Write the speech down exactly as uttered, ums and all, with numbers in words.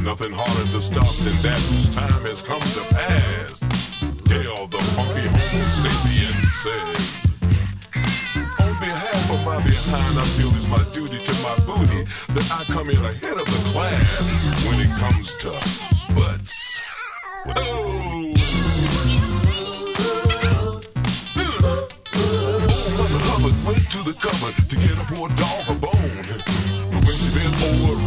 nothing harder to stop than that whose time has come to pass. Tell the funky homo sapien said. On behalf of my behind, I feel it's my duty to my booty that I come in ahead of the class when it comes to butts. Oh! Went to the cupboard to get a poor dog a bone. But when she bent over